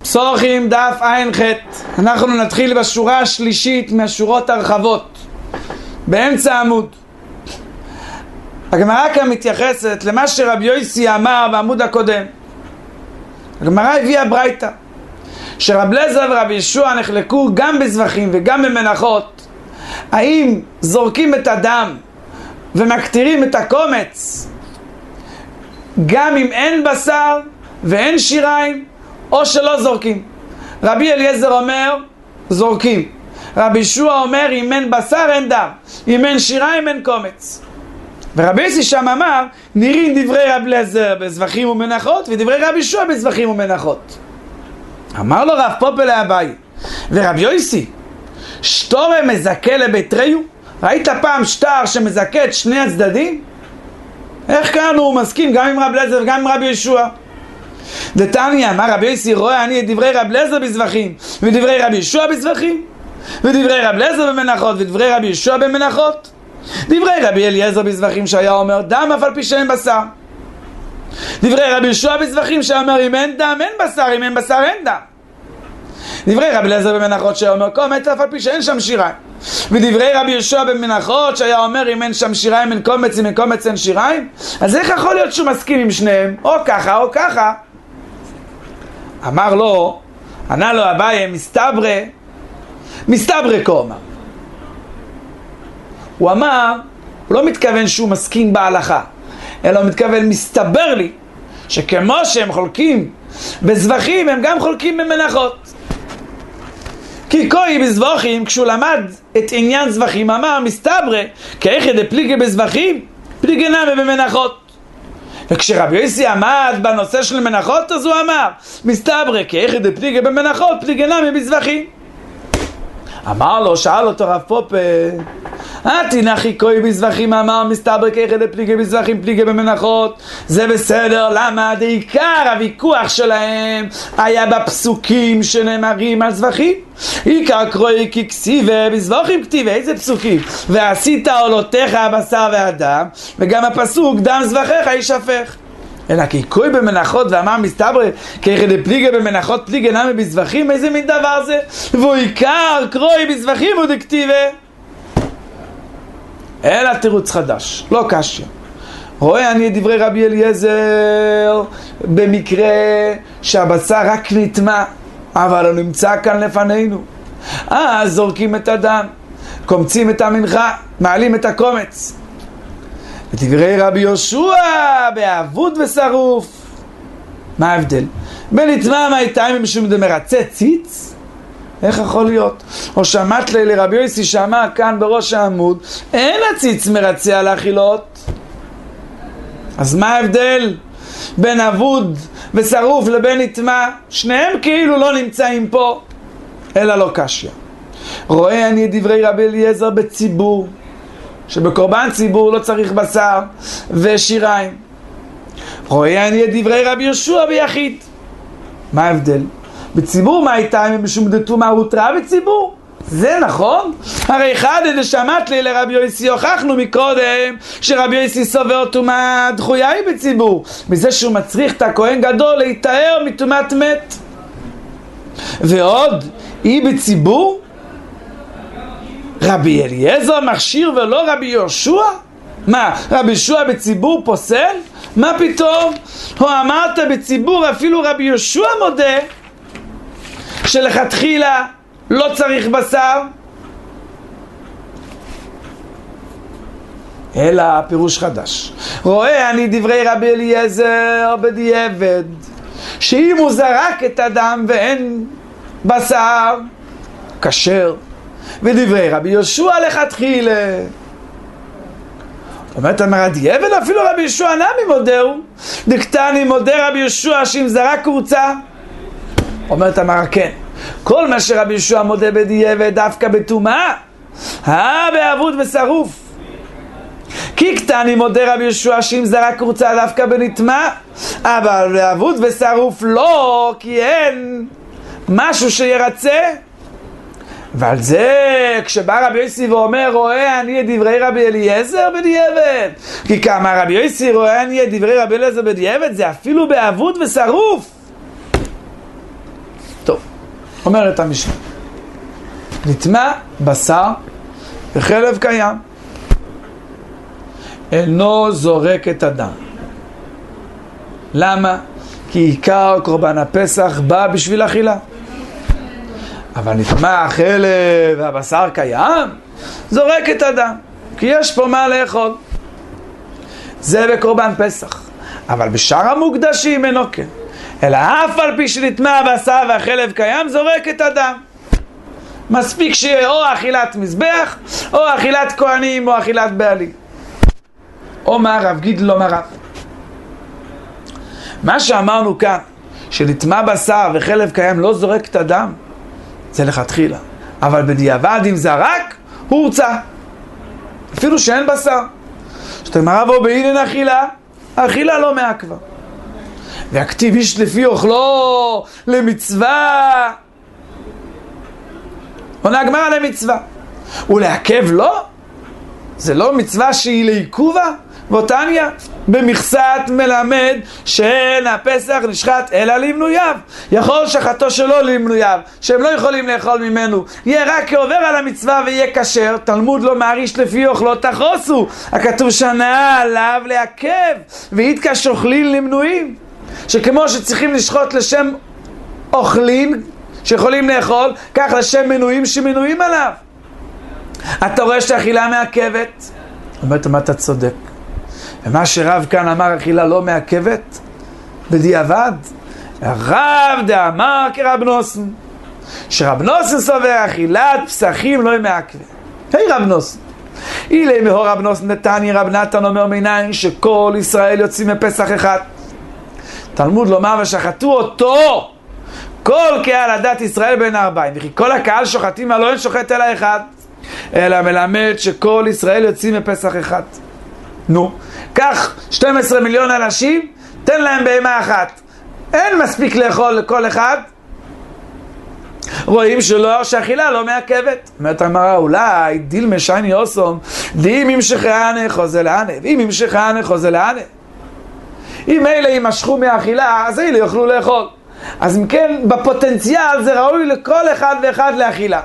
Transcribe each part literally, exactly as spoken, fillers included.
סורכים דף עין ח'. אנחנו נתחיל בשורה השלישית מהשורות הרחבות באמצע העמוד. הגמרא כאן מתייחסת למה שרבי יוסי אמר בעמוד הקודם. הגמרא הביאה ברייתא שרב אליעזר ורבי ישוע נחלקו גם בזבחים וגם במנחות, האם זורקים את הדם ומקטירים את הקומץ גם אם אין בשר ואין שיריים, או שלא זורקים. רבי אליעזר אומר זורקים, רבי ישוע אומר אם אין בשר אין דם, אם אין שיריים אין קומץ. ורבי יוסי שם אמר נראים דברי רבי אליעזר בזבחים ומנחות ודברי רבי ישוע בזבחים ומנחות. אמר לו רב פופא לאביי, ורבי יוסי שטורה מזכה לבית ריו? ראית פעם שטר שמזכה את שני הצדדים? איך כאן הוא מסכים גם עם רבי אליעזר וגם עם רבי ישוע? דתניא אמר רבי יוסי רואה אני את דברי רבי אליעזר בזבחים ודברי רבי ישוע בזבחים, ודברי רבי אליעזר במנחות ודברי רבי ישוע במנחות. דברי רבי אליעזר בזבחים שהיה אומר דם אף על פי שאין בשר, דברי רבי ישוע בזבחים שהיה אומר אם אין דם אין בשר, אם אין בשר אין דם. דברי רבי אליעזר במנחות שהיה אומר קומץ אף על פי שאין שם שיריים, ודברי רבי ישוע במנחות שהיה אומר אם אין שם שיריים אין קומץ, אם אין קומץ אין שיריים. אז איך יכול להיות שהוא מסכים עם שניהם או ככה או ככה? אמר לו, ענה לו אביי מסתברא מסתברא קומא. הוא אמר, הוא לא מתכוון שהוא מסכים בהלכה, אלא הוא מתכוון מסתבר לי שכמו שהם חולקים בזבחים הם גם חולקים במנחות. כי קוי בזבחים, כשהוא למד את עניין זבחים אמר מסתברא כאיכא דפליגי בזבחים פליגי נמי במנחות. וכשרבי יוסי עמד בנושא של מנחות אז הוא אמר מסתברא כאיכא דפליגי במנחות פליגי נמי בזבחים. אמר לו, שאל אותו רב פופא, אתי נחי קוי בזבחים אמר מסתברא כאיכא דפליגי בזבחים פליגי במנחות, זה בסדר. למה? דעיקר הוויכוח שלהם היה בפסוקים שנאמרים על זבחים. עיקר קרוי כי כסיבה בזבחים כתיבה. איזה פסוקים? ועשית עולותיך הבשר והדם, וגם הפסוק דם זבחיך יישפך. אלא כי קוי במנחות ואמר מסתברא כאיכא דפליגי במנחות פליגי נמי בזבחים, איזה מין דבר זה? ועיקר קרוי בזבחים ודכתיבה. אלא תירוץ חדש, לא קשיא. רואה אני את דברי רבי אליעזר במקרה שהבשר רק נטמע אבל הוא נמצא כאן לפנינו, אז זורקים את הדם, קומצים את המנחה, מעלים את הקומץ. ודברי רבי יהושע באבוד ושרוף, מה ההבדל? בנטמע מהייתיים משום דמרצה ציץ? איך יכול להיות? או שמעת לי לרבי יוסי שאמר כאן בראש העמוד אין הציץ מרצה על האכילות. אז מה ההבדל בין אבוד ושרוף לבין נטמע? שניהם כאילו לא נמצאים פה, אלא לא קשיא. רואה אני את דברי רבי אליעזר בציבור שבקורבן ציבור לא צריך בשר ושיריים. רואה אני את דברי רבי יהושע ביחיד. מה ההבדל? בציבור מה הייתה אם משום דתומה הותרה בציבור? זה נכון? הרי אחד את שמעת לי לרבי יוסי הוכחנו מקודם שרבי יוסי סובר תומה דחויה היא בציבור מזה שהוא מצריך את הכהן גדול להתאר מתומת מת, ועוד היא בציבור. רבי אליעזר מכשיר ולא רבי יהושע? מה, רבי יהושע בציבור פוסל? מה פתאום? הוא אמרת בציבור אפילו רבי יהושע מודה שלכתחילה לא צריך בשר. אלא פירוש חדש. רואה אני דברי רבי אליעזר בדיעבד שאם הוא זרק את הדם ואין בשר כשר, ודברי רבי יהושע לכתחילה. אומרת אמרה דיעבד אפילו רבי יהושע נמי מודהו דקטני מודה רבי יהושע שאם זרק קורצה. אומרת אמרה כן, כל מה שרבי יהושע מודה בדיעבד דווקא בטומאה, אה באבוד ושרוף. כי קטני מודה רבי יהושע שאם זרק קורצה דווקא בנטמע, אבל באבוד ושרוף לא, כי אין משהו שירצה. ועל זה כשבא רבי יוסי ואומר רואה אני את דברי רבי אליעזר בדיעבד, כי כמה רבי יוסי רואה אני את דברי רבי אליעזר בדיעבד זה אפילו באבוד ושרוף. אומרת המשנה, נטמע בשר וחלב קיים, אינו זורק את הדם. למה? כי עיקר קורבן הפסח בא בשביל אכילה. אבל נטמע החלב והבשר קיים, זורק את הדם, כי יש פה מה לאכול. זה בקורבן פסח. אבל בשאר המוקדשים אינו כן. אלא אף על פי שנטמע הבשר והחלב קיים, זורק את הדם. מספיק שיהיה או אכילת מזבח, או אכילת כהנים, או אכילת בעלים. או מה רב גיד לא מה רב. מה שאמרנו כאן, שנטמע בשר וחלב קיים לא זורק את הדם, זה לכתחילה. אבל בדיעבד אם זרק, הוא הורצה. אפילו שאין בשר. שאתה מראה בו באינן אכילה, האכילה לא מעכבה. והכתיב איש לפי אוכלו למצווה. עונה הגמרא למצווה. ולעכב לא? זה לא מצווה שהיא לעיכובה? ואותניה, במכסת מלמד שאין הפסח נשחט אלא למנוייו. יכול שחטו שלו למנוייו, שהם לא יכולים לאכול ממנו, יהיה רק כעובר על המצווה ויהיה כשר. תלמוד לא מעריש לפי אוכלו תחוסו. הכתוב שנה עליו לעכב, ואיתקה שוכלין למנויים. שכמו שצריכים לשחוט לשם אוכלין שיכולים לאכול, כך לשם מנויים שמנויים עליו. אתה רואה שהאכילה מעכבת? אומרת, מה אתה צודק? ומה שרב כאן אמר אכילה לא מעכבת, בדיעבד, רב דאמר כרב נוסן, שרב נוסן סובר אכילת פסחים לא מעכבת. היי רב נוסן, אילי מהור רב נוסן נתני, רב נתן אומר מיניים שכל ישראל יוצאים מפסח אחד. תלמוד לומר ושחטו אותו כל קהל הדת ישראל בין הארבעים, וכי כל הקהל שוחטים הלא אין שוחט אלא אחד, אלא מלמד שכל ישראל יוצאים מפסח אחד. נו, כך שנים עשר מיליון אנשים, תן להם בהמה אחת, אין מספיק לאכול לכל אחד. רואים שלא, שהאכילה לא מעכבת. אומרת הגמרא, אולי דיל משייני אוסום דים ימשכנה חוזה לענה, ואם ימשכנה חוזה לענה, אם אלה ימשכו מהאכילה, אז אלה יוכלו לאכול. אז אם כן, בפוטנציאל זה ראוי לכל אחד ואחד לאכילה.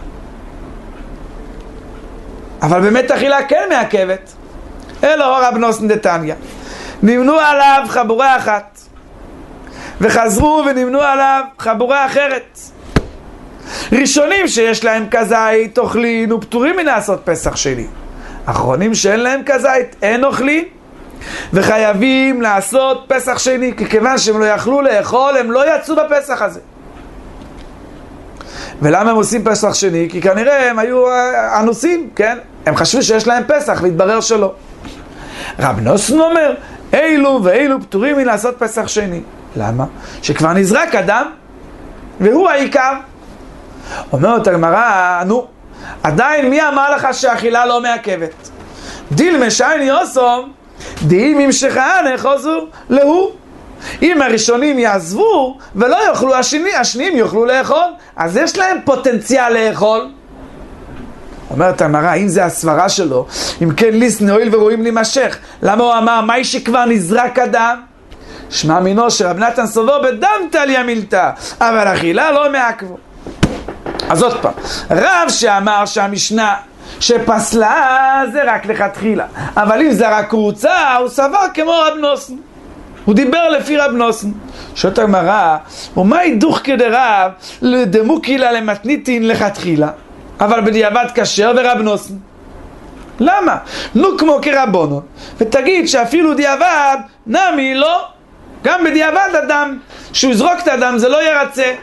אבל באמת אכילה כן מעכבת. אלו רב נוסן דתניא, נמנו עליו חבורה אחת, וחזרו ונמנו עליו חבורה אחרת. ראשונים שיש להם כזית אוכלין ופטורים מלעשות פסח שני. אחרונים שאין להם כזית אין אוכלין וחייבים לעשות פסח שני, כי כיוון שהם לא יכלו לאכול, הם לא יצאו בפסח הזה. ולמה הם עושים פסח שני? כי כנראה הם היו אנוסים, כן? הם חשבו שיש להם פסח, והתברר שלא. רב נוסן אומר, אילו ואילו פטורים מלעשות פסח שני. למה? שכבר נזרק אדם, והוא העיקר. אומרת הגמרא, נו, עדיין מי אמר לך שהאכילה לא מעכבת? דיל משייני אוסום, דיל ממשכנה חוזו להוא. אם הראשונים יעזבו ולא יאכלו, השני, השניים יאכלו לאכול, אז יש להם פוטנציאל לאכול. אומרת הגמרא, אם זה הסברה שלו, אם כן ליס נועיל ורואים להימשך, למה הוא אמר מי שכבר נזרק אדם? שמע מינו שרב נתן סובר בדם תליה מילתא, אבל אכילה לא מעכבו. אז עוד פעם, רב שאמר שהמשנה שפסלה זה רק לכתחילה, אבל אם זה רק רוצה, הוא סבר כמו רב נוסן, הוא דיבר לפי רב נוסן. שואלת הגמרא, ומה ידוך כדרב לדמוקילה למתניתין לכתחילה, אבל בדיעבד כשר ורב נוסן? למה? נו כמו כרבונו, ותגיד שאפילו דיעבד נמי לא, גם בדיעבד אדם שהוא יזרוק את האדם זה לא ירצה.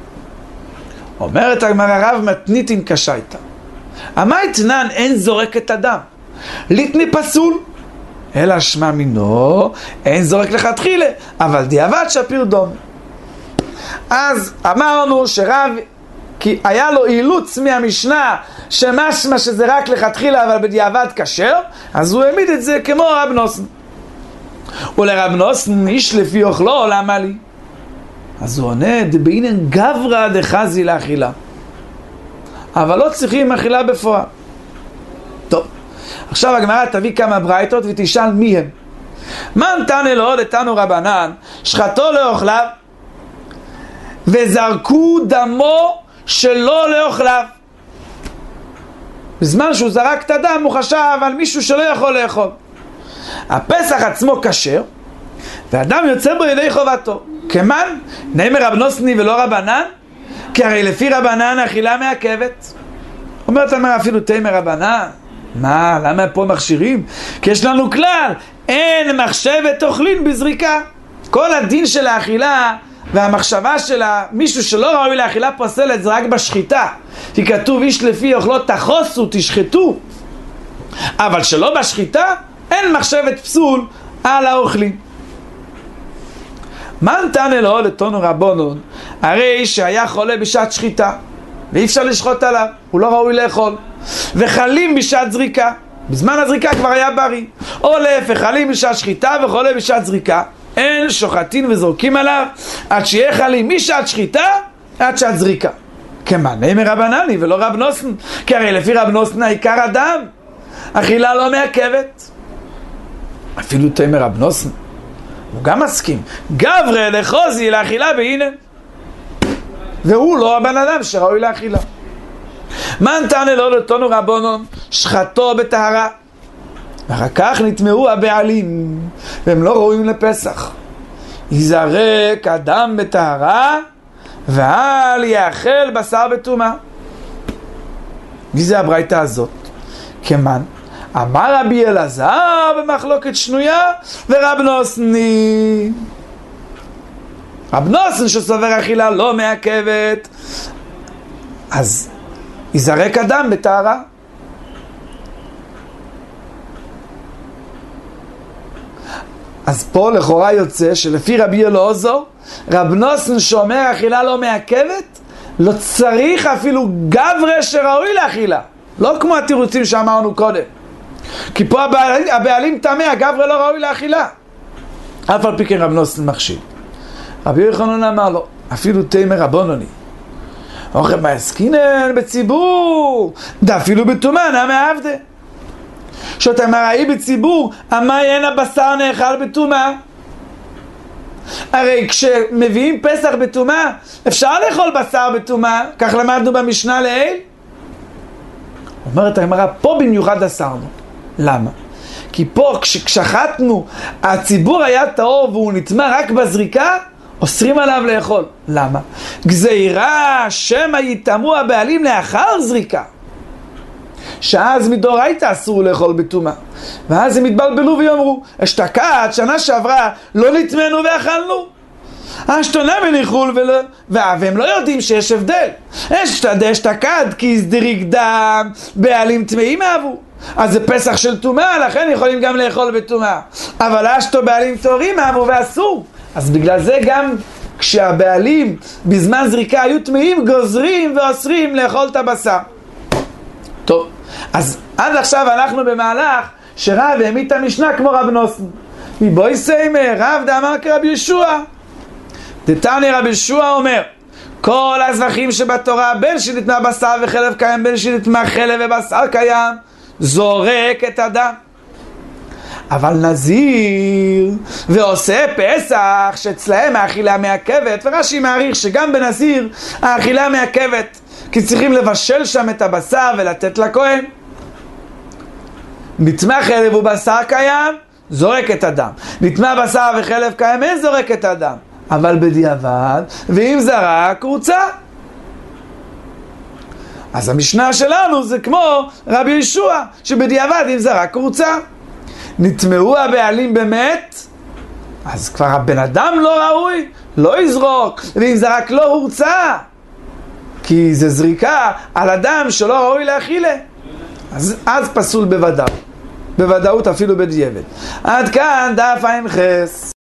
אומרת הגמרא, רב מתניתין קשה איתה, אמה אתנן אין זורק את הדם ליתני פסול, אלא שמע מינו אין זורק לכתחילה, אבל דיעבד שפיר דום. אז אמרנו שרב, כי היה לו אילוץ מהמשנה שמשמע שזה רק לכתחילה אבל בדיעבד כשר, אז הוא העמיד את זה כמו רב נוסן. ולרב נוסן איש לפי אוכלו למה לי? אז הוא עונה, דבעינן גברא דחזי לאכילה, אבל לא צריכים אכילה בפועל. טוב, עכשיו הגמרא תביא כמה ברייתות ותשאל מי הם. מן תנא לו דתנו רבנן שחטו לאוכליו, וזרקו דמו שלא לאוכליו. בזמן שהוא זרק את הדם הוא חשב על מישהו שלא יכול לאכול. הפסח עצמו כשר, והדם יוצא בו ידי חובתו. כמן, נאמר רב נוסני ולא רבנן, כי הרי לפי רבנן אכילה מעכבת. אומרת אמר אפילו תימר רבנן, מה, למה פה מכשירים? כי יש לנו כלל, אין מחשבת אוכלין בזריקה. כל הדין של האכילה והמחשבה של מישהו שלא ראוי לאכילה פוסלת זה רק בשחיטה, כי כתוב איש לפי אוכלו תחוסו, תשחטו, אבל שלא בשחיטה אין מחשבת פסול על האוכלים. מה נתן אלוהו לתונו רבונון? הרי שהיה חולה בשעת שחיטה ואי אפשר לשחוט עליו, הוא לא ראוי לאכול, וחלים בשעת זריקה, בזמן הזריקה כבר היה בריא, או להפך, חלים בשעת שחיטה וחולה בשעת זריקה, אין שוחטין וזורקים עליו עד שיהיה חלים משעת שחיטה עד שעת זריקה. כמה נאמר רבנני ולא רב נוסן, כי הרי לפי רב נוסן העיקר הדם, אכילה לא מעכבת. אפילו תאמר רב נוסן הוא גם מסכים, גברי לחוזי לאכילה בהנה, והוא לא הבן אדם שראוי לאכילה. מה נתן אלוהו לתונו רבונון? שחטו בטהרה, ואחר כך נטמעו הבעלים והם לא ראויים לפסח. יזרק אדם בטהרה ואל יאכל בשר בטומאה. מי זה הברייתא הזאת? כמן אמר רבי אלעזר במחלוקת שנויה ורב נוסני. רב נוסן שסובר אכילה לא מעכבת, אז יזרק אדם בטהרה. אז פה לכאורה יוצא שלפי רבי אלעזר, רב נוסן שאומר אכילה לא מעכבת, לא צריך אפילו גברה שראוי לאכילה, לא כמו התירוצים שאמרנו קודם, כי פה הבעלים, הבעלים טמא, הגברה לא ראוי לאכילה. אף על פי כן רב נוסן מחשיב. רבי יוחנן אמר לו, אפילו תימר רבונני, אוכל מעסקינן בציבור, דאפילו בטומאה נמי עבדה. שאתה מראי בציבור, אמי אין הבשר נאכל בטומאה. הרי כשמביאים פסח בטומאה, אפשר לאכול בשר בטומאה, כך למדנו במשנה לעיל. אומרת הגמרא, פה במיוחד אסרנו. למה? כי פה כששחטנו, הציבור היה טהור והוא נטמא רק בזריקה, אוסרים עליו לאכול. למה? גזירה שמא יטמאו הבעלים לאחר זריקה, שאז מדאורייתא אסור לאכול בטומאה, ואז הם התבלבלו ויאמרו אשתקד שנה שעברה לא נטמאנו ואכלנו, אשתונה בניחול ולא... והם לא יודעים שיש הבדל. אשתקד כי הסדריק דם בעלים טמאים אהבו, אז זה פסח של טומאה, לכן יכולים גם לאכול בטומאה, אבל אשתו בעלים טהורים אהבו ואסור. אז בגלל זה גם כשהבעלים בזמן זריקה היו טמאים, גוזרים ואוסרים לאכול את הבשר. טוב, אז עד עכשיו אנחנו במהלך שרב העמיד את המשנה כמו רב נוסן. מבוי סיימר, רב דאמר כרב ישוע. דתניא רב ישוע אומר, כל הזבחים שבתורה, בין שנטמא בשר וחלב קיים, בין שנטמא חלב ובשר קיים, זורק את הדם. אבל נזיר ועושה פסח שאצלהם האכילה מעכבת, ורש"י מעריך שגם בנזיר האכילה מעכבת, כי צריכים לבשל שם את הבשר ולתת לכהן. נטמא חלב ובשר קיים, זורק את הדם. נטמא בשר וחלב קיים, אין זורק את הדם, אבל בדיעבד, ואם זרק רוצה. אז המשנה שלנו זה כמו רבי ישוע, שבדיעבד אם זרק רוצה. נטמאו הבעלים באמת, אז כבר הבן אדם לא ראוי, לא יזרוק, ואם זרק לא הורצה, כי זה זריקה על אדם שלא ראוי לאכילה, אז, אז פסול בוודאות, בוודאות אפילו בדיעבד. עד כאן דף עין חס.